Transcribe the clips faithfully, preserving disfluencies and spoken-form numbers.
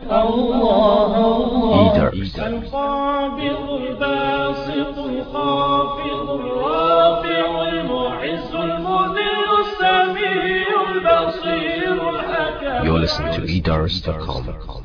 الله الله Eater. القابض الباسط الخافض الرافع المعز المذل السميع البصير الحكم. You're listening to eaters dot com.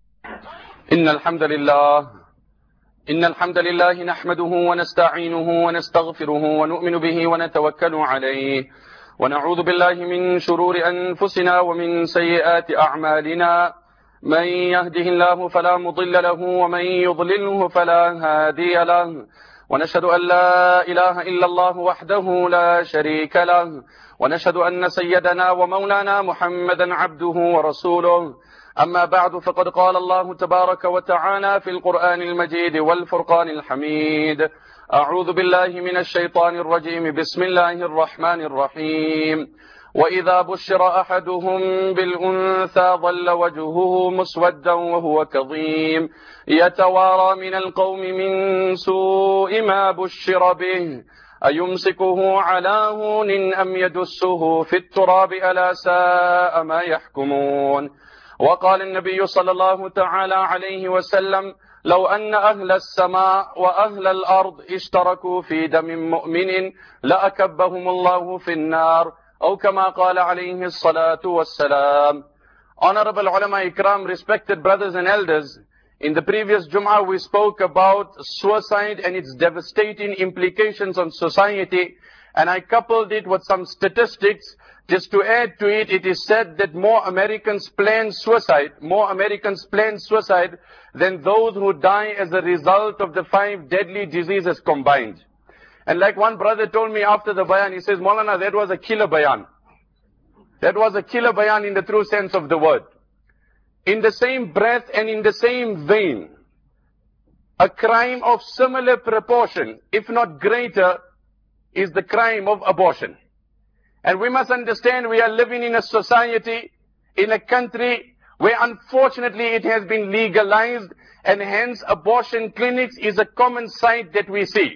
إن الحمد لله إن الحمد لله نحمده ونستعينه ونستغفره ونؤمن به ونتوكل عليه ونعوذ بالله من شرور أنفسنا ومن سيئات أعمالنا. من يهده الله فلا مضل له ومن يضلله فلا هادي له، ونشهد أن لا إله إلا الله وحده لا شريك له، ونشهد أن سيدنا ومولانا محمدا عبده ورسوله. أما بعد، فقد قال الله تبارك وتعالى في القرآن المجيد والفرقان الحميد: أعوذ بالله من الشيطان الرجيم، بسم الله الرحمن الرحيم. وإذا بشر أحدهم بالأنثى ظل وجهه مسودا وهو كظيم يتوارى من القوم من سوء ما بشر به أيمسكه على هون أم يدسه في التراب ألا ساء ما يحكمون. وقال النبي صلى الله تعالى عليه وسلم: لو أن أهل السماء وأهل الأرض اشتركوا في دم مؤمن لأكبهم الله في النار، أو كما قال عليه الصلاة والسلام. Honorable ulama ikram, respected brothers and elders, in the previous Jum'ah we spoke about suicide and its devastating implications on society, and I coupled it with some statistics. Just to add to it, it is said that more Americans plan suicide, more Americans plan suicide than those who die as a result of the five deadly diseases combined. And like one brother told me after the bayan, he says, Maulana, that was a killer bayan. That was a killer bayan in the true sense of the word. In the same breath and in the same vein, a crime of similar proportion, if not greater, is the crime of abortion. And we must understand we are living in a society, in a country where unfortunately it has been legalized, and hence abortion clinics is a common sight that we see.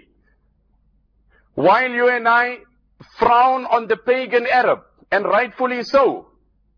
While you and I frown on the pagan Arab, and rightfully so,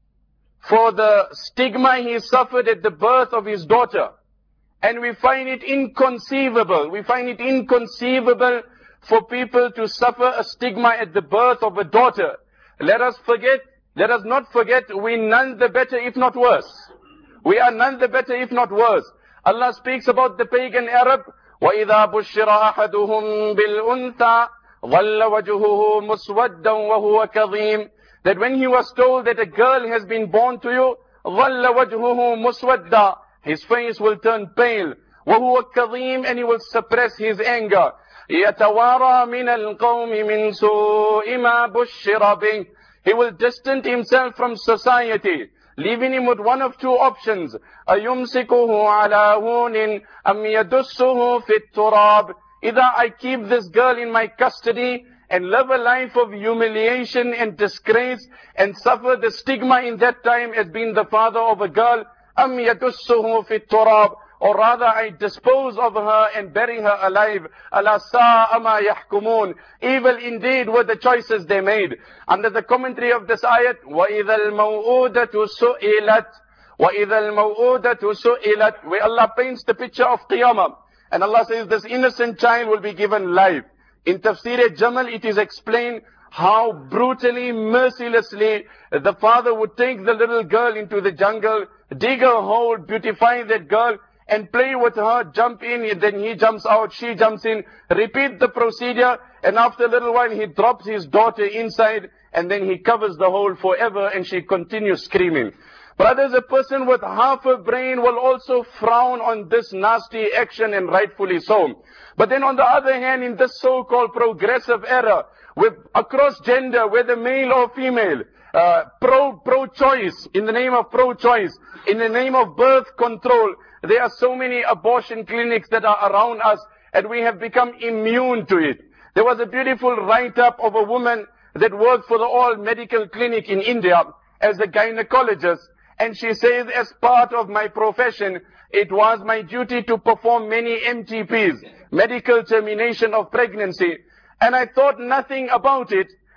for the stigma he suffered at the birth of his daughter, and we find it inconceivable, we find it inconceivable for people to suffer a stigma at the birth of a daughter. Let us forget, let us not forget, we none the better if not worse. We are none the better if not worse. Allah speaks about the pagan Arab, وَإِذَا بُشِّرَ أَحَدُهُمْ بِالْأُنْثَى ظَلَّ وَجْهُهُ مُسْوَدًّا وَهُوَ كَظِيمٌ. That when he was told that a girl has been born to you, ظَلَّ وَجْهُهُ مُسْوَدًّا, his face will turn pale, وَهُوَ كَظِيمٌ, and he will suppress his anger. يَتَوَارَى مِنَ الْقَوْمِ مِنْ سُوءِ مَا بُشِّرَ بِهِ. He will distance himself from society, leaving him with one of two options: أَيُمْسِكُهُ عَلَى هُونٍ أَمْ يَدُسُّهُ فِي التُّرَابِ. Either I keep this girl in my custody and live a life of humiliation and disgrace and suffer the stigma in that time as being the father of a girl, أَمْ يَدُسُّهُ فِي التُّرَابِ, or rather I dispose of her and bury her alive. أَلَا سَاءَ مَا يَحْكُمُونَ. Evil indeed were the choices they made. Under the commentary of this ayat, وَإِذَا الْمَوْءُودَةُ سُئِلَتْ وَإِذَا الْمَوْءُودَةُ سُئِلَتْ, where Allah paints the picture of Qiyamah. And Allah says this innocent child will be given life. In Tafsir Jamal it is explained how brutally, mercilessly the father would take the little girl into the jungle, dig a hole, beautify that girl, and play with her, jump in, then he jumps out, she jumps in, repeat the procedure, and after a little while he drops his daughter inside, and then he covers the hole forever, and she continues screaming. Brothers, a person with half a brain will also frown on this nasty action, and rightfully so. But then on the other hand, in this so-called progressive era, with across gender, whether male or female, uh, pro, pro-choice, in the name of pro-choice, in the name of birth control, there are so many abortion clinics that are around us, and we have become immune to it. There was a beautiful write-up of a woman that worked for the All Medical Clinic in India as a gynecologist, and she says, as part of my profession, it was my duty to perform many M T Ps, medical termination of pregnancy, and I thought nothing about it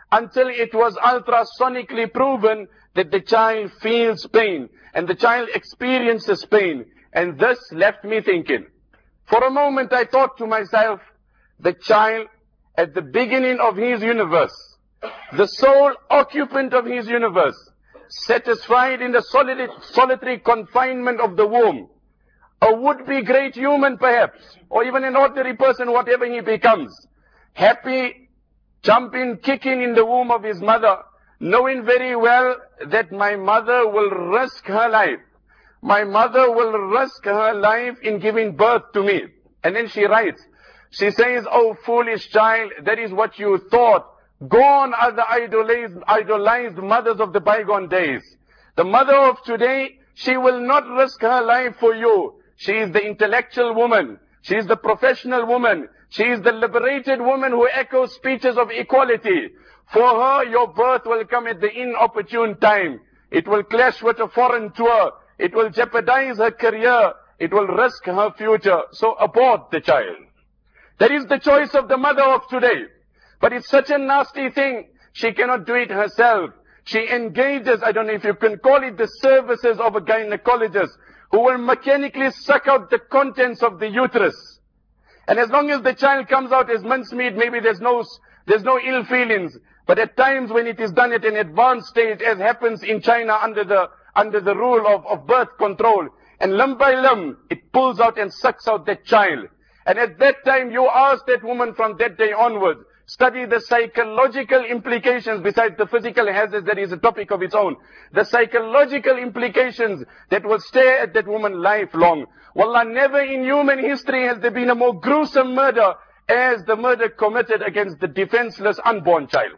until it was ultrasonically proven that the child feels pain and the child experiences pain. And this left me thinking. For a moment I thought to myself, the child at the beginning of his universe, the sole occupant of his universe, satisfied in the solitary, solitary confinement of the womb, a would-be great human perhaps, or even an ordinary person, whatever he becomes, happy, jumping, kicking in the womb of his mother, knowing very well that my mother will risk her life. My mother will risk her life in giving birth to me. And then she writes, she says, "Oh foolish child, that is what you thought. Gone are the idolized, idolized mothers of the bygone days. The mother of today, she will not risk her life for you. She is the intellectual woman. She is the professional woman. She is the liberated woman who echoes speeches of equality. For her, your birth will come at the inopportune time. It will clash with a foreign tour. It will jeopardize her career. It will risk her future. So abort the child." That is the choice of the mother of today. But it's such a nasty thing. She cannot do it herself. She engages, I don't know if you can call it, the services of a gynecologist who will mechanically suck out the contents of the uterus. And as long as the child comes out as mincemeat, maybe there's no, there's no ill feelings. But at times when it is done at an advanced stage, as happens in China under the, under the rule of, of birth control, and limb by limb, it pulls out and sucks out that child. And at that time, you ask that woman from that day onwards, study the psychological implications besides the physical hazards that is a topic of its own. The psychological implications that will stay at that woman lifelong. Wallah, never in human history has there been a more gruesome murder as the murder committed against the defenseless unborn child.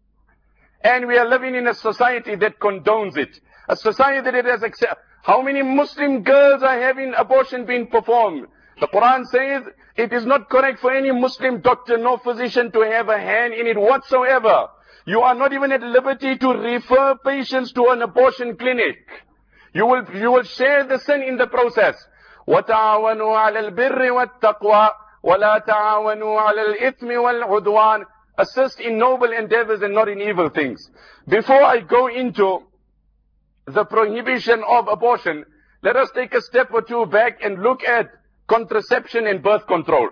And we are living in a society that condones it. A society that has accepted. How many Muslim girls are having abortion being performed? The Quran says it is not correct for any Muslim doctor nor physician to have a hand in it whatsoever. You are not even at liberty to refer patients to an abortion clinic. You will, you will share the sin in the process. وَتَعَاوَنُوا عَلَى الْبِرِّ وَالتَّقْوَى وَلَا تَعَاوَنُوا عَلَى الْإِثْمِ وَالْعُدْوَانِ. Assist in noble endeavors and not in evil things. Before I go into the prohibition of abortion, let us take a step or two back and look at contraception and birth control.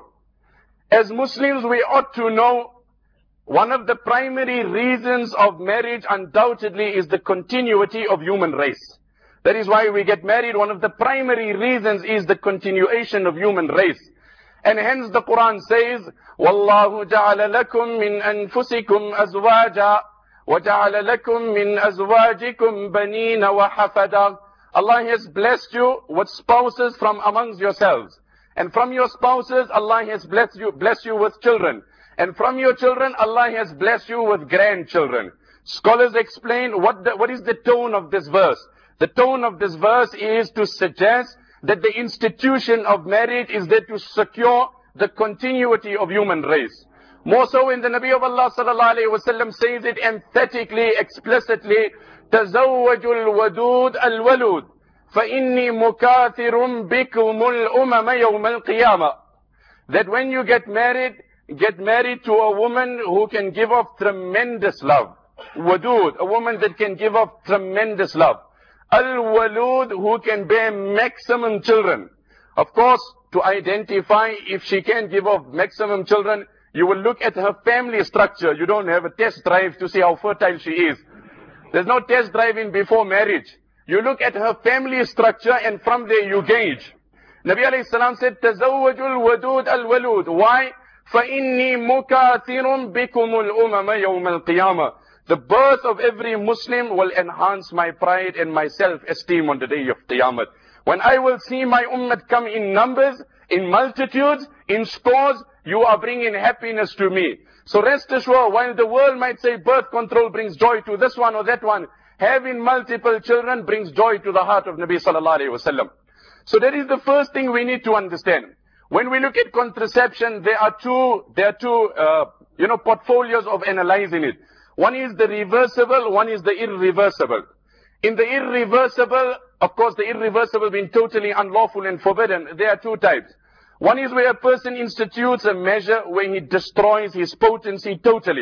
As Muslims, we ought to know one of the primary reasons of marriage undoubtedly is the continuity of human race. That is why we get married. One of the primary reasons is the continuation of human race. And hence the Quran says, وَاللَّهُ جَعَلَ لَكُم مِّنْ أَنفُسِكُمْ أَزْوَاجًا وَجَعَلَ لَكُم مِّنْ أَزْوَاجِكُمْ بَنِينَ وَحَفَدًا. Allah has blessed you with spouses from amongst yourselves. And from your spouses, Allah has blessed you, blessed you with children. And from your children, Allah has blessed you with grandchildren. Scholars explain what, the, what is the tone of this verse. The tone of this verse is to suggest that the institution of marriage is there to secure the continuity of human race. More so when the Nabi of Allah sallallahu alayhi wa sallam says it emphatically, explicitly, تَزَوَّجُوا الْوَدُودَ الْوَلُودَ فَإِنِّي مُكَاثِرٌ بِكُمُ الْأُمَمَ يَوْمَ الْقِيَامَةِ. That when you get married, get married to a woman who can give off tremendous love. Wadud, a woman that can give off tremendous love. Al-Walud, who can bear maximum children. Of course, to identify if she can give off maximum children, you will look at her family structure. You don't have a test drive to see how fertile she is. There's no test driving before marriage. You look at her family structure and from there you gauge. Nabi alayhi salam said, تَزَوَّجُوا الْوَدُودَ الْوَلُودَ. Why? فَإِنِّي مُكَاثِرٌ بِكُمُ الْأُمَمَ يَوْمَ الْقِيَامَةِ. The birth of every Muslim will enhance my pride and my self-esteem on the day of Qiyamah. When I will see my ummah come in numbers, in multitudes, in scores, you are bringing happiness to me. So rest assured, while the world might say birth control brings joy to this one or that one, having multiple children brings joy to the heart of Nabi sallallahu alayhi wa sallam. So that is the first thing we need to understand. When we look at contraception, there are two, there are two, uh, you know, portfolios of analyzing it. One is the reversible, one is the irreversible. In the irreversible, of course, the irreversible being totally unlawful and forbidden, there are two types. One is where a person institutes a measure where he destroys his potency totally.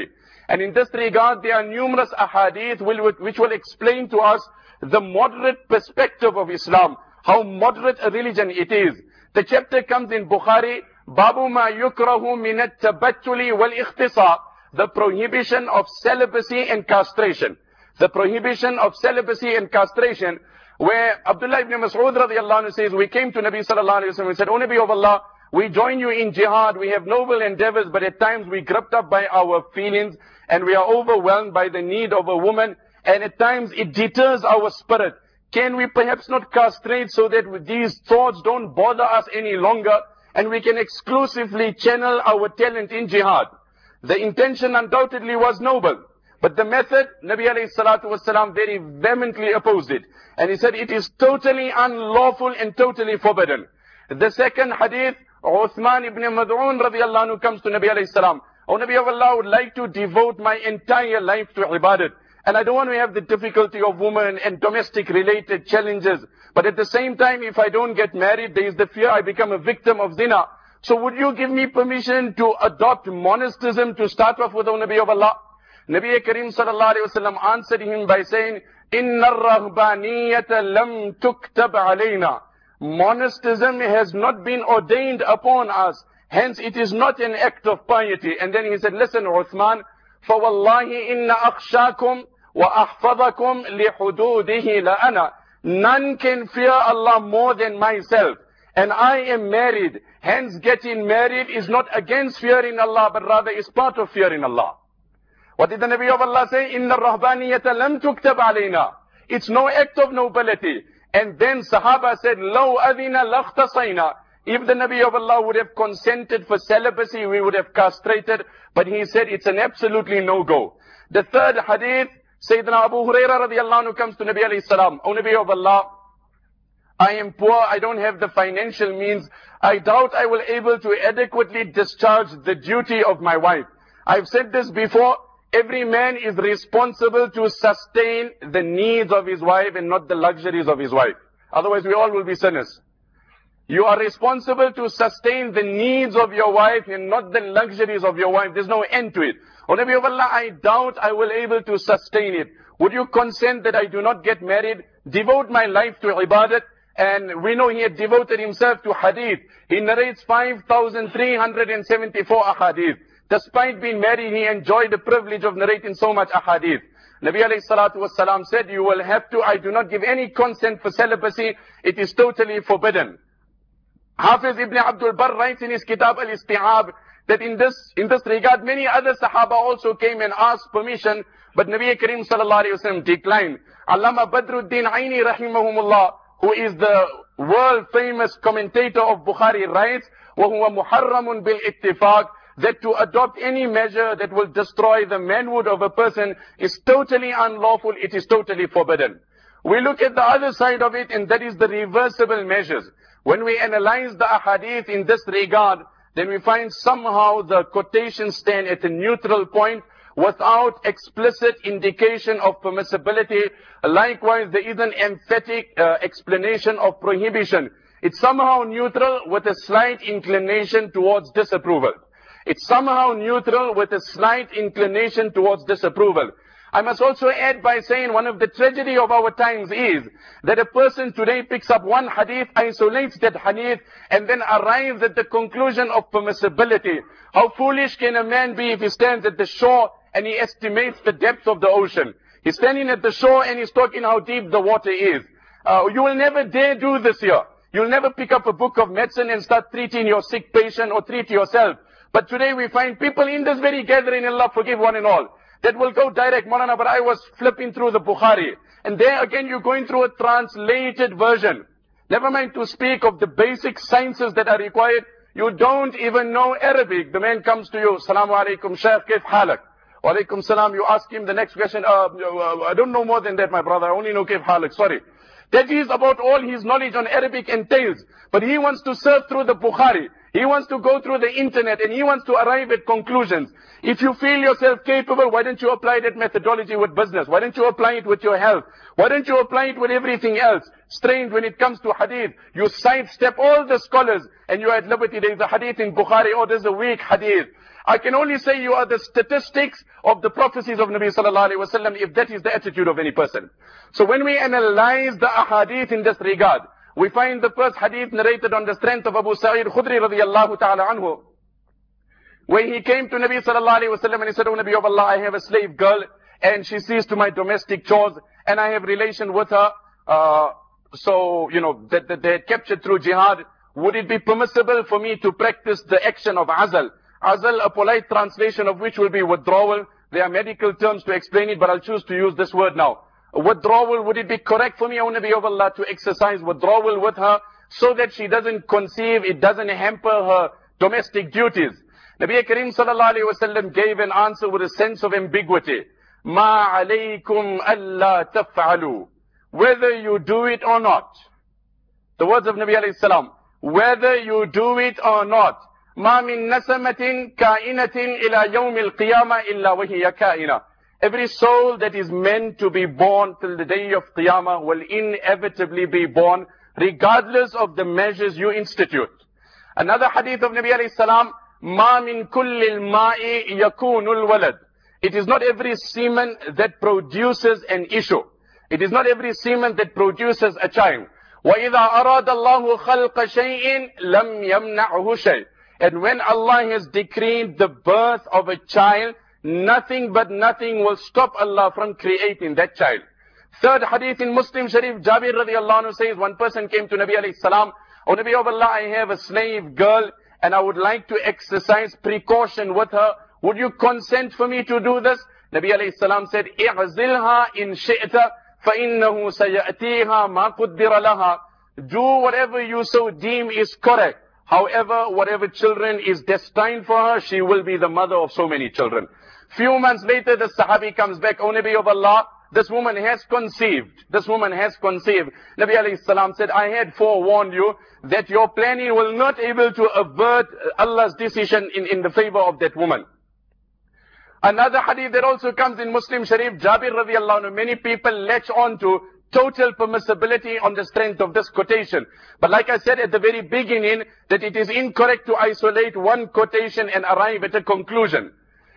And in this regard, there are numerous ahadith which will explain to us the moderate perspective of Islam, how moderate a religion it is. The chapter comes in Bukhari, Babu ma yukrahu min at-tabattuli wal ikhtisar, the prohibition of celibacy and castration. The prohibition of celibacy and castration, where Abdullah ibn Mas'ud radiallahu anhu says, we came to Nabi sallallahu alayhi wa sallam and said, O Nabi of Allah, we join you in jihad, we have noble endeavors, but at times we gripped up by our feelings and we are overwhelmed by the need of a woman, and at times it deters our spirit. Can we perhaps not castrate so that these thoughts don't bother us any longer and we can exclusively channel our talent in jihad? The intention undoubtedly was noble, but the method, Nabi alayhi salatu wasalam very vehemently opposed it. And he said it is totally unlawful and totally forbidden. The second hadith, Uthman ibn Mad'un radiallahu anhu comes to Nabi alayhi salam. Oh Nabi of Allah, I would like to devote my entire life to ibadat. And I don't want to have the difficulty of women and domestic related challenges. But at the same time, if I don't get married, there is the fear I become a victim of zina. So would you give me permission to adopt monasticism to start off with, O Nabi of Allah? Nabi Kareem sallallahu alayhi wa sallam answered him by saying, Inna ar-rahbaniyata lam tuktab alayna. Monasticism has not been ordained upon us. Hence it is not an act of piety. And then he said, listen Uthman, فَوَاللَّهِ إِنَّ أَخْشَاكُمْ وَأَحْفَظَكُمْ لِحُدُودِهِ لَأَنَا. None can fear Allah more than myself. And I am married. Hence getting married is not against fearing Allah, but rather is part of fearing Allah. What did the Nabi of Allah say? إِنَّ الرَّهْبَانِيَةَ لَمْ تُكْتَبْ عَلَيْنَا. It's no act of nobility. And then Sahaba said, لَوْ أَذِنَ لَخْتَصَيْنَا. If the Nabi of Allah would have consented for celibacy, we would have castrated. But he said it's an absolutely no-go. The third hadith, Sayyidina Abu Hurairah radiallahu anhu comes to Nabi alayhi salam. O Nabi of Allah, I am poor, I don't have the financial means. I doubt I will able to adequately discharge the duty of my wife. I've said this before, every man is responsible to sustain the needs of his wife and not the luxuries of his wife. Otherwise we all will be sinners. You are responsible to sustain the needs of your wife and not the luxuries of your wife. There's no end to it. O Nabi of Allah, I doubt I will able to sustain it. Would you consent that I do not get married, devote my life to ibadat? And we know he had devoted himself to hadith. He narrates five thousand three hundred seventy-four ahadith. Despite being married, he enjoyed the privilege of narrating so much ahadith. Nabi alayhi salatu wasalam said, you will have to, I do not give any consent for celibacy. It is totally forbidden. Hafiz ibn Abdul Barr writes in his Kitab al-Isti'ab that in this, in this regard, many other Sahaba also came and asked permission, but Nabi Kareem sallallahu alayhi wa sallam declined. Allama Badruddin Aini rahimahumullah, who is the world famous commentator of Bukhari, writes, وَهُوَ مُحَرَّمٌ بِالْإِتِّفَاقِ, that to adopt any measure that will destroy the manhood of a person is totally unlawful, it is totally forbidden. We look at the other side of it, and that is the reversible measures. When we analyze the ahadith in this regard, then we find somehow the quotations stand at a neutral point without explicit indication of permissibility. Likewise, there is an emphatic uh, explanation of prohibition. It's somehow neutral with a slight inclination towards disapproval. It's somehow neutral with a slight inclination towards disapproval. I must also add by saying one of the tragedy of our times is that a person today picks up one hadith, isolates that hadith, and then arrives at the conclusion of permissibility. How foolish can a man be if he stands at the shore and he estimates the depth of the ocean? He's standing at the shore and he's talking how deep the water is. Uh, you will never dare do this here. You'll never pick up a book of medicine and start treating your sick patient or treat yourself. But today we find people in this very gathering, Allah forgive one and all, that will go direct. Maulana, but I was flipping through the Bukhari. And there again you're going through a translated version. Never mind to speak of the basic sciences that are required. You don't even know Arabic. The man comes to you, Salamu alaikum, Shaykh, kaif halak? Wa alaikum salam. You ask him the next question, uh, uh, I don't know more than that, my brother. I only know kaif halak, sorry. That is about all his knowledge on Arabic entails. But he wants to surf through the Bukhari. He wants to go through the internet and he wants to arrive at conclusions. If you feel yourself capable, why don't you apply that methodology with business? Why don't you apply it with your health? Why don't you apply it with everything else? Strange when it comes to hadith. You sidestep all the scholars and you are at liberty. There is a hadith in Bukhari, oh, there's a weak hadith. I can only say you are the statistics of the prophecies of Nabi sallallahu alaihi wasallam if that is the attitude of any person. So when we analyze the ahadith in this regard, we find the first hadith narrated on the strength of Abu Sa'id Khudri radiyallahu ta'ala anhu, where he came to Nabi sallallahu alaihi wasallam and he said, "O Nabi of Allah, I have a slave girl and she sees to my domestic chores and I have relation with her. Uh, so, you know, that, that they had captured through jihad. Would it be permissible for me to practice the action of azal?" Azal, a polite translation of which will be withdrawal. There are medical terms to explain it, but I'll choose to use this word now. Withdrawal, would it be correct for me, O Nabi of Allah, to exercise withdrawal with her so that she doesn't conceive, it doesn't hamper her domestic duties? Nabi Kareem sallallahu alayhi wa sallam gave an answer with a sense of ambiguity. Ma alaykum alla taf'alu. Whether you do it or not. The words of Nabi alayhi salam. Whether you do it or not. Ma min nasamatin kainatin ila yawm al-qiyamah illa wa hiya kaina. Every soul that is meant to be born till the day of Qiyamah will inevitably be born, regardless of the measures you institute. Another hadith of Nabi alayhi salam, Ma min kulli al-ma'i yakunu al-walad. It is not every semen that produces an issue. It is not every semen that produces a child. وَإِذَا أَرَادَ اللَّهُ خَلْقَ شَيْءٍ لَمْ يَمْنَعْهُ شَيْءٍ. And when Allah has decreed the birth of a child, nothing but nothing will stop Allah from creating that child. Third hadith in Muslim Sharif, Jabir radiallahu anhu says, one person came to Nabi alayhi salam, "O Nabi of Allah, I have a slave girl and I would like to exercise precaution with her. Would you consent for me to do this?" Nabi alayhi salam said, "I'zilha in shi'ta فَإِنَّهُ سَيَأْتِيهَا مَا قُدِّرَ لَهَا." Do whatever you so deem is correct. However, whatever children is destined for her, she will be the mother of so many children. Few months later, the Sahabi comes back, "O Nabi of Allah, this woman has conceived. This woman has conceived." Nabi alayhi salam said, "I had forewarned you that your planning will not able to avert Allah's decision in, in the favor of that woman." Another hadith that also comes in Muslim Sharif, Jabir radiallahu anhu, many people latch on to total permissibility on the strength of this quotation. But like I said at the very beginning, that it is incorrect to isolate one quotation and arrive at a conclusion.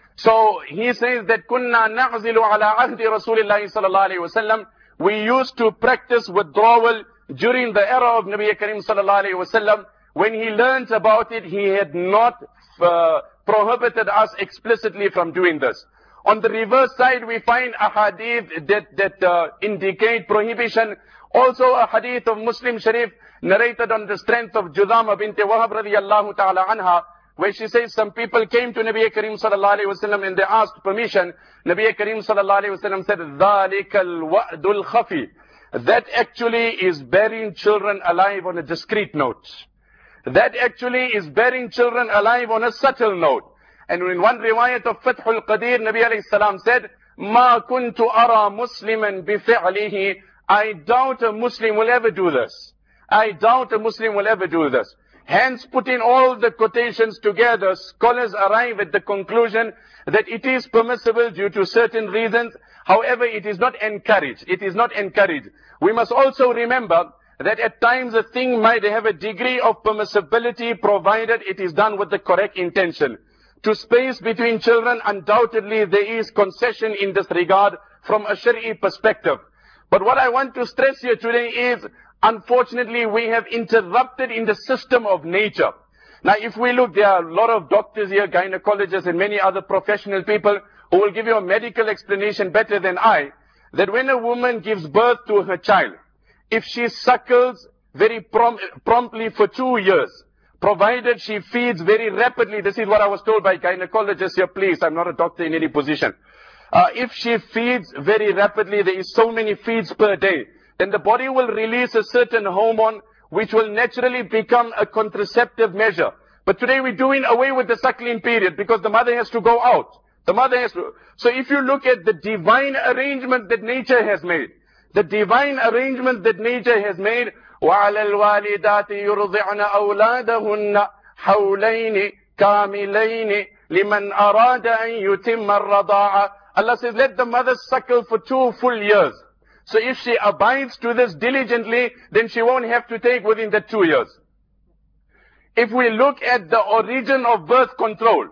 So he says that kunna na'zilu ala ahdi Rasulillahi sallallahu alayhi wa sallam. We used to practice withdrawal during the era of Nabi Kareem sallallahu alayhi wa sallam. When he learnt about it, he had not uh, prohibited us explicitly from doing this. On the reverse side, we find a hadith that, that uh, indicate prohibition. Also a hadith of Muslim Sharif narrated on the strength of Judama bint Wahab radiyallahu ta'ala anha, where she says some people came to Nabi Kareem sallallahu alayhi wa sallam and they asked permission. Nabi Kareem sallallahu alayhi wa sallam said, ذَلِكَ الْوَأْدُ الْخَفِي. That actually is bearing children alive on a discreet note. That actually is bearing children alive on a subtle note. And in one riwayat of Fathul Qadir, Nabi alayhi salam said, "Ma kuntu ara musliman bifi'lihi." I doubt a Muslim will ever do this. I doubt a Muslim will ever do this. Hence, putting all the quotations together, scholars arrive at the conclusion that it is permissible due to certain reasons. However, it is not encouraged. It is not encouraged. We must also remember that at times a thing might have a degree of permissibility provided it is done with the correct intention. To space between children, undoubtedly there is concession in this regard from a Shari'i perspective. But what I want to stress here today is, unfortunately, we have interrupted in the system of nature. Now, if we look, there are a lot of doctors here, gynecologists and many other professional people who will give you a medical explanation better than I, that when a woman gives birth to her child, if she suckles very prom promptly for two years, provided she feeds very rapidly, this is what I was told by gynecologists here, please, I'm not a doctor in any position. Uh, if she feeds very rapidly, there is so many feeds per day, then the body will release a certain hormone which will naturally become a contraceptive measure. But today we're doing away with the suckling period because the mother has to go out. The mother has to. So if you look at the divine arrangement that nature has made, the divine arrangement that nature has made, وَعَلَى الْوَالِدَاتِ يُرْضِعْنَ أَوْلَادَهُنَّ حَوْلَيْنِ كَامِلَيْنِ لِمَنْ أَرَادَ أَنْ يُتِمَّ الرَّضَاعَ. Allah says, let the mother suckle for two full years. So if she abides to this diligently, then she won't have to take within the two years. If we look at the origin of birth control,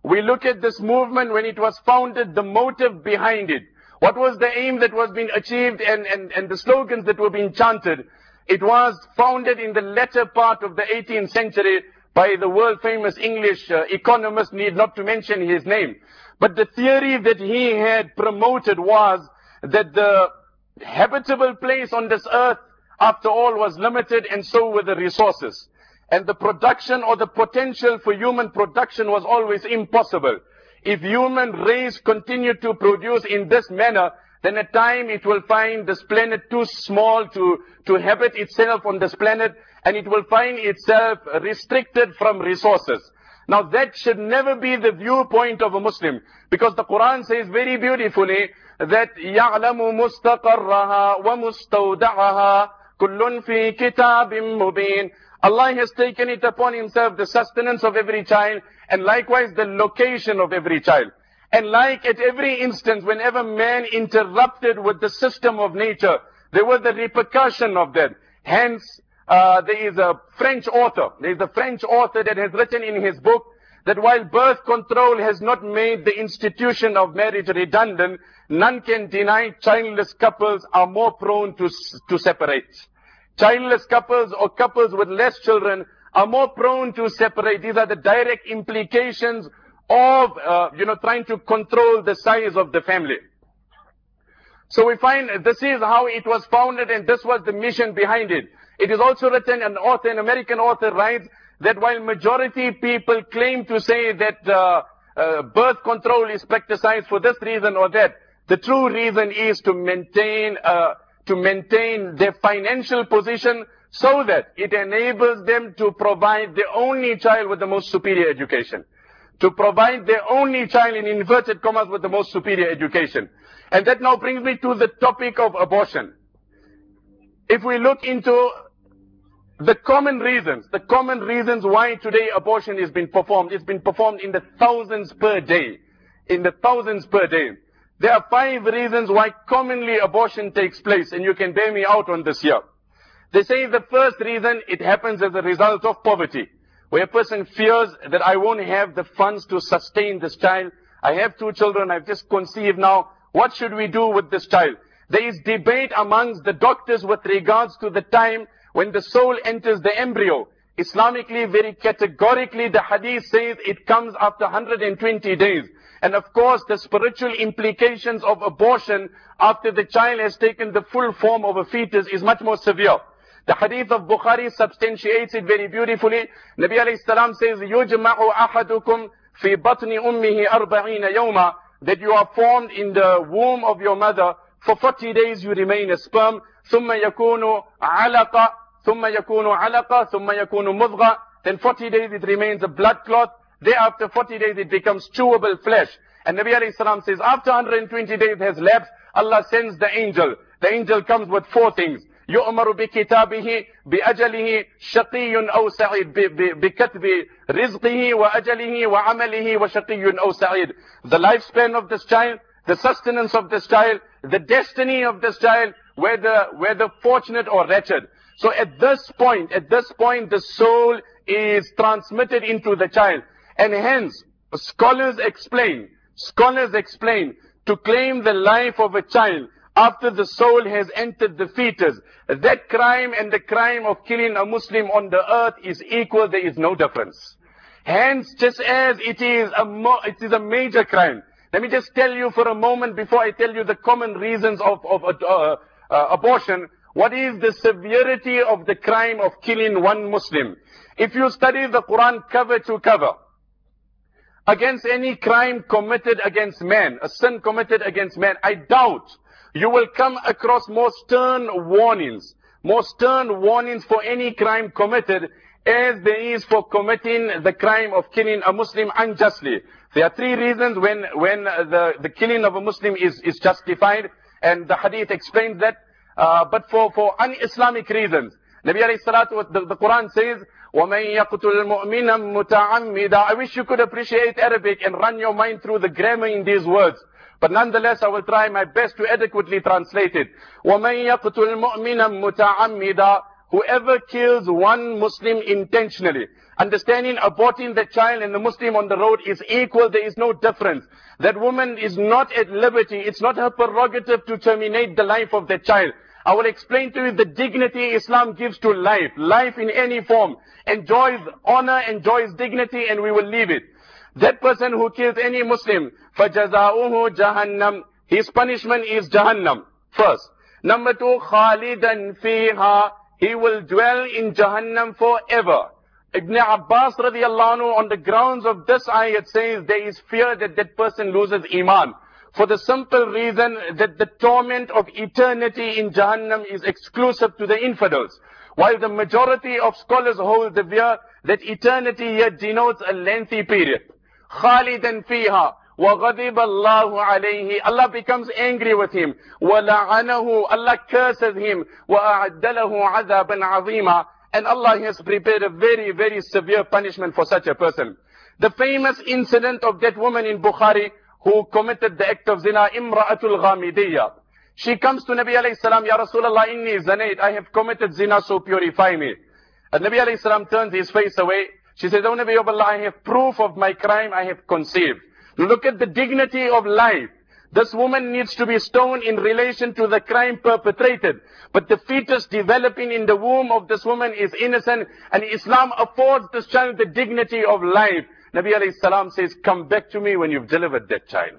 We look at this movement when it was founded, the motive behind it. What was the aim that was being achieved and, and, and the slogans that were being chanted? It was founded in the latter part of the eighteenth century by the world famous English uh, economist, need not to mention his name. But the theory that he had promoted was that the habitable place on this earth, after all, was limited, and so were the resources. And the production or the potential for human production was always impossible. If human race continued to produce in this manner, then at time it will find this planet too small to, to habit itself on this planet, and it will find itself restricted from resources. Now that should never be the viewpoint of a Muslim, because the Quran says very beautifully that يَعْلَمُ مُسْتَقَرَّهَا وَمُسْتَوْدَعَهَا كُلٌّ فِي كِتَابٍ مُبِينٍ. Allah has taken it upon himself, the sustenance of every child, and likewise the location of every child. And like at every instance, whenever man interrupted with the system of nature, there was the repercussion of that. Hence, uh, there is a French author, there is a French author that has written in his book that while birth control has not made the institution of marriage redundant, none can deny childless couples are more prone to, to separate. Childless couples or couples with less children are more prone to separate. These are the direct implications of, uh, you know, trying to control the size of the family. So we find this is how it was founded, and this was the mission behind it. It is also written, an author, an American author writes that while majority people claim to say that uh, uh, birth control is practiced for this reason or that, the true reason is to maintain uh, to maintain their financial position so that it enables them to provide their only child with the most superior education. To provide their only child, in inverted commas, with the most superior education. And that now brings me to the topic of abortion. If we look into the common reasons, the common reasons why today abortion is being performed, it's been performed in the thousands per day. In the thousands per day. There are five reasons why commonly abortion takes place, and you can bear me out on this here. They say the first reason, it happens as a result of poverty, where a person fears that I won't have the funds to sustain this child. I have two children, I've just conceived now. What should we do with this child? There is debate amongst the doctors with regards to the time when the soul enters the embryo. Islamically, very categorically, the hadith says it comes after one hundred twenty days. And of course, the spiritual implications of abortion after the child has taken the full form of a fetus is much more severe. The hadith of Bukhari substantiates it very beautifully. Nabi alayhi salam says, يُجْمَعُ أَحَدُكُمْ فِي بَطْنِ أُمِّهِ أَرْبَعِينَ يَوْمًا, that you are formed in the womb of your mother. For forty days you remain a sperm. ثُمَّ يَكُونُ عَلَقًا ثُمَّ يَكُونُ عَلَقًا ثُمَّ يَكُونُ مُضْغًا. Then forty days it remains a blood clot. Thereafter forty days it becomes chewable flesh. And Nabi alayhi salam says, after one hundred twenty days has lapsed, Allah sends the angel. The angel comes with four things. يؤمر بكتابه بأجله شقي أو سعيد بكتب رزقه وأجله وعمله وشقي أو سعيد. The lifespan of this child, the sustenance of this child, the destiny of this child, whether, whether fortunate or wretched. So at this point, at this point, the soul is transmitted into the child. And hence, scholars explain, scholars explain, to claim the life of a child after the soul has entered the fetus, that crime and the crime of killing a Muslim on the earth is equal, there is no difference. Hence, just as it is a, mo it is a major crime, let me just tell you for a moment before I tell you the common reasons of, of uh, uh, abortion, what is the severity of the crime of killing one Muslim. If you study the Quran cover to cover, against any crime committed against man, a sin committed against man, I doubt you will come across more stern warnings, more stern warnings for any crime committed as there is for committing the crime of killing a Muslim unjustly. There are three reasons when, when the, the killing of a Muslim is, is justified, and the hadith explains that. Uh, but for, for un-Islamic reasons, Nabi alayhi salatu, the, the Quran says, وَمَن يَقْتُلْ مُؤْمِنًا مُتَعَمِّدًا. I wish you could appreciate Arabic and run your mind through the grammar in these words. But nonetheless, I will try my best to adequately translate it. وَمَن يَقْتُلْ مُؤْمِنًا مُتَعَمِّدًا. whoever kills one Muslim intentionally, understanding aborting the child and the Muslim on the road is equal, there is no difference. That woman is not at liberty, it's not her prerogative to terminate the life of that child. I will explain to you the dignity Islam gives to life. Life in any form enjoys honor, enjoys dignity, and we will leave it. That person who kills any Muslim, فَجَزَاؤُهُ جَهَنَّمْ, his punishment is Jahannam, first. Number two, خَالِدًا فِيهَا, he will dwell in Jahannam forever. Ibn Abbas radiallahu anhu, on the grounds of this ayat, says there is fear that that person loses Iman. For the simple reason that the torment of eternity in Jahannam is exclusive to the infidels. While the majority of scholars hold the view that eternity here denotes a lengthy period. خَالِدًا فِيهَا وَغَضِبَ اللَّهُ عَلَيْهِ, Allah becomes angry with him. وَلَعَنَهُ, Allah curses him. وَأَعَدَّ لَهُ عَذَابًا عَظِيمًا, and Allah has prepared a very, very severe punishment for such a person. The famous incident of that woman in Bukhari who committed the act of zina, Imra'atul Ghamidiyya. She comes to Nabi alayhi salam, Ya Rasulullah, inni zanait, I have committed zina, so purify me. And Nabi alayhi salam turns his face away. She says, O Nabi of Allah, I have proof of my crime, I have conceived. Look at the dignity of life. This woman needs to be stoned in relation to the crime perpetrated. But the fetus developing in the womb of this woman is innocent, and Islam affords this child the dignity of life. Nabi alayhi salam says, come back to me when you've delivered that child.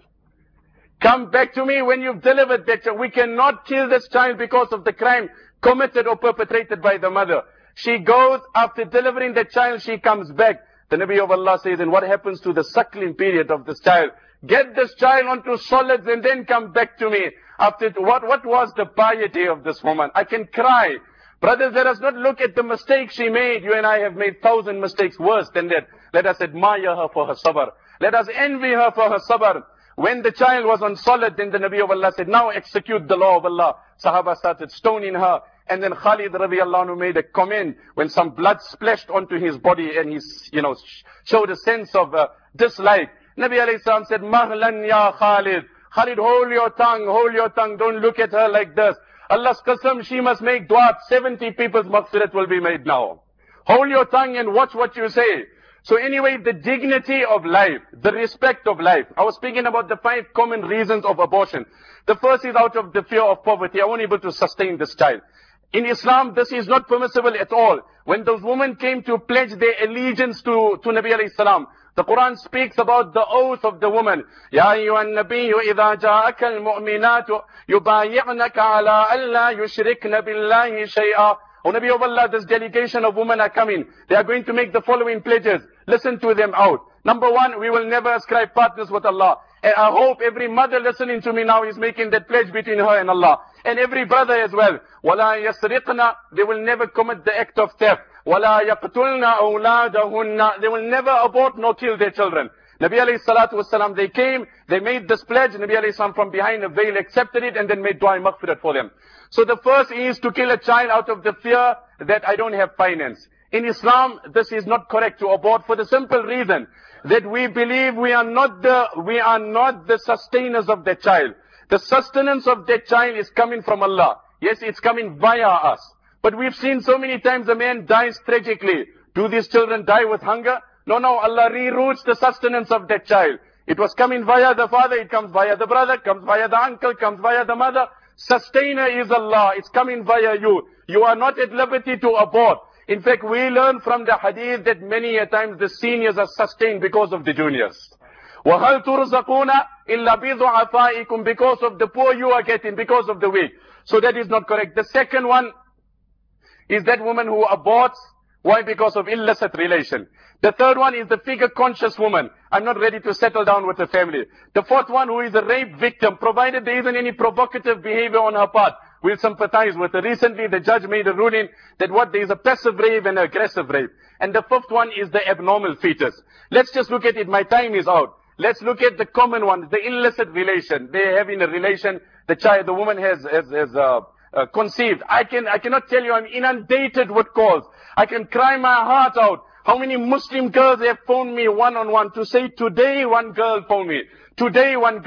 Come back to me when you've delivered that child. We cannot kill this child because of the crime committed or perpetrated by the mother. She goes, after delivering the child, she comes back. The Nabi of Allah says, and what happens to the suckling period of this child? Get this child onto solids and then come back to me. After what, what was the piety of this woman? I can cry. Brothers, let us not look at the mistake she made. You and I have made thousand mistakes worse than that. Let us admire her for her sabr. Let us envy her for her sabr. When the child was on solid, then the Nabi of Allah said, now execute the law of Allah. Sahaba started stoning her. And then Khalid radiallahu anhu made a comment when some blood splashed onto his body and he, you know, showed a sense of uh, dislike. Nabi alayhi salam said, Mahlan ya Khalid. Khalid, hold your tongue, hold your tongue. Don't look at her like this. Allah's qasam, she must make dua. seventy people's maghfirat will be made now. Hold your tongue and watch what you say. So anyway, the dignity of life, the respect of life. I was speaking about the five common reasons of abortion. The first is out of the fear of poverty. I won't be able to sustain this child. In Islam, this is not permissible at all. When those women came to pledge their allegiance to, to Nabi alayhi salam, the Quran speaks about the oath of the woman. Ya ayyuhan nabiyyu idha ja'aka al-mu'minatu yubayi'naka ala alla yushrikna billahi shay'a. O Nabi of Allah, this delegation of women are coming. They are going to make the following pledges. Listen to them out. Number one, we will never ascribe partners with Allah. And I hope every mother listening to me now is making that pledge between her and Allah. And every brother as well. وَلَا يَسْرِقْنَا, they will never commit the act of theft. وَلَا يَقْتُلْنَا أَوْلَادَهُنَّ, they will never abort nor kill their children. Nabi alayhi salatu wasalam, they came, they made this pledge. Nabi alayhi salam from behind a veil accepted it and then made dua maghfirat for them. So the first is to kill a child out of the fear that I don't have finance. In Islam, this is not correct to abort for the simple reason that we believe we are not the, we are not the sustainers of that child. The sustenance of that child is coming from Allah. Yes, it's coming via us. But we've seen so many times a man dies tragically. Do these children die with hunger? No, no, Allah reroutes the sustenance of that child. It was coming via the father, it comes via the brother, comes via the uncle, comes via the mother. Sustainer is Allah, it's coming via you. You are not at liberty to abort. In fact, we learn from the hadith that many a times the seniors are sustained because of the juniors. وَهَلْ تُرْزَقُونَ إِلَّا بِضُعَفَائِكُمْ, because of the poor you are getting, because of the weak. So that is not correct. The second one is that woman who aborts. Why? Because of illicit relation. The third one is the figure-conscious woman. I'm not ready to settle down with the family. The fourth one, who is a rape victim, provided there isn't any provocative behavior on her part, we'll sympathize with her. Recently, the judge made a ruling that what there is a passive rape and an aggressive rape. And the fifth one is the abnormal fetus. Let's just look at it. My time is out. Let's look at the common one, the illicit relation. They're having a relation. The child, the woman has, has, has uh, uh, conceived. I can, I cannot tell you, I'm inundated with calls. I can cry my heart out. How many Muslim girls have phoned me one-on-one to say, today one girl phoned me. Today one girl.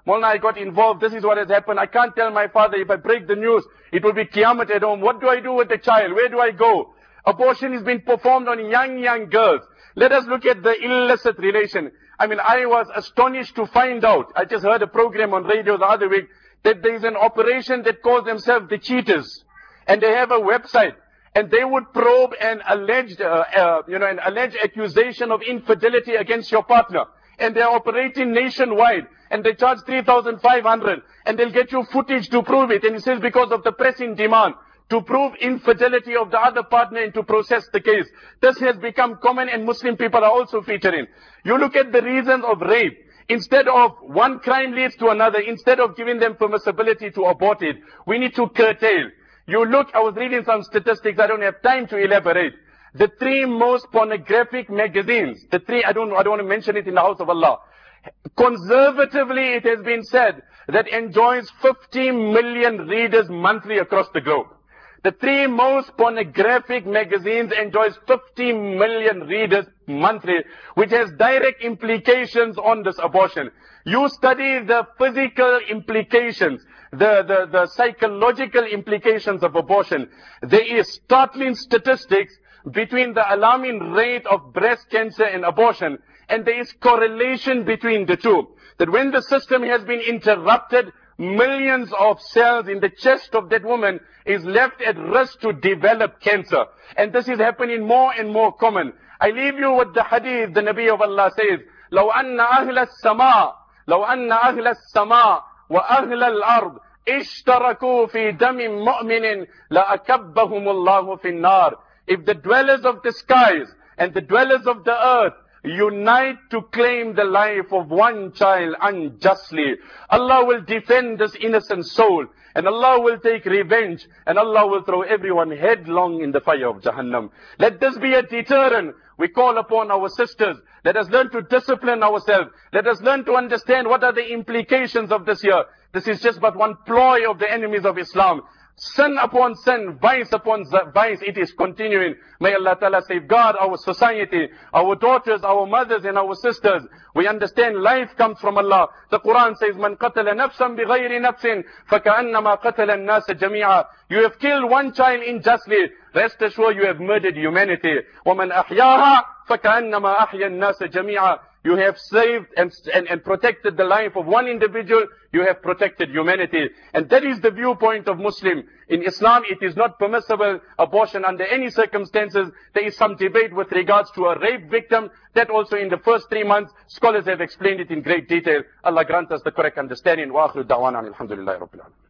Molna, I got involved, this is what has happened, I can't tell my father, if I break the news, it will be Qiyamah at home. What do I do with the child? Where do I go? Abortion is being performed on young, young girls. Let us look at the illicit relation. I mean, I was astonished to find out, I just heard a program on radio the other week, that there is an operation that calls themselves the Cheaters. And they have a website. And they would probe an alleged, uh, uh, you know, an alleged accusation of infidelity against your partner. And they're operating nationwide. And they charge three thousand five hundred. And they'll get you footage to prove it. And it says because of the pressing demand to prove infidelity of the other partner and to process the case. This has become common and Muslim people are also featuring. You look at the reasons of rape. Instead of one crime leads to another, instead of giving them permissibility to abort it, we need to curtail. You look, I was reading some statistics, I don't have time to elaborate. The three most pornographic magazines, the three, I don't, I don't want to mention it in the house of Allah. Conservatively, it has been said that enjoys fifty million readers monthly across the globe. The three most pornographic magazines enjoys fifty million readers monthly, which has direct implications on this abortion. You study the physical implications, the, the, the psychological implications of abortion. There is startling statistics between the alarming rate of breast cancer and abortion, and there is correlation between the two. That when the system has been interrupted, millions of cells in the chest of that woman is left at risk to develop cancer. And this is happening more and more common. I leave you with the hadith, the Nabi of Allah says, لو أن أهل السماء لو أن أهل السماء وأهل الأرض اشتركوا في دم مؤمن لأكبهم الله في النار. If the dwellers of the skies and the dwellers of the earth unite to claim the life of one child unjustly, Allah will defend this innocent soul, and Allah will take revenge, and Allah will throw everyone headlong in the fire of Jahannam. Let this be a deterrent. We call upon our sisters. Let us learn to discipline ourselves. Let us learn to understand what are the implications of this year. This is just but one ploy of the enemies of Islam. Sin upon sin, vice upon vice, it is continuing. May Allah Ta'ala safeguard our society, our daughters, our mothers and our sisters. We understand life comes from Allah. The Quran says, Man qatala nafsan bighayri nafsin, faka'annama qatala an-nasa jami'a. You have killed one child unjustly. Rest assured you have murdered humanity. وَمَنْ أَحْيَاهَا فَكَأَنَّمَا أَحْيَا النَّاسَ جَمِيعًا. You have saved and, and, and protected the life of one individual, you have protected humanity. And that is the viewpoint of Muslim. In Islam, it is not permissible abortion under any circumstances. There is some debate with regards to a rape victim. That also in the first three months, scholars have explained it in great detail. Allah grant us the correct understanding. Wa akhiru da'wana alhamdulillahi rabbil alamin.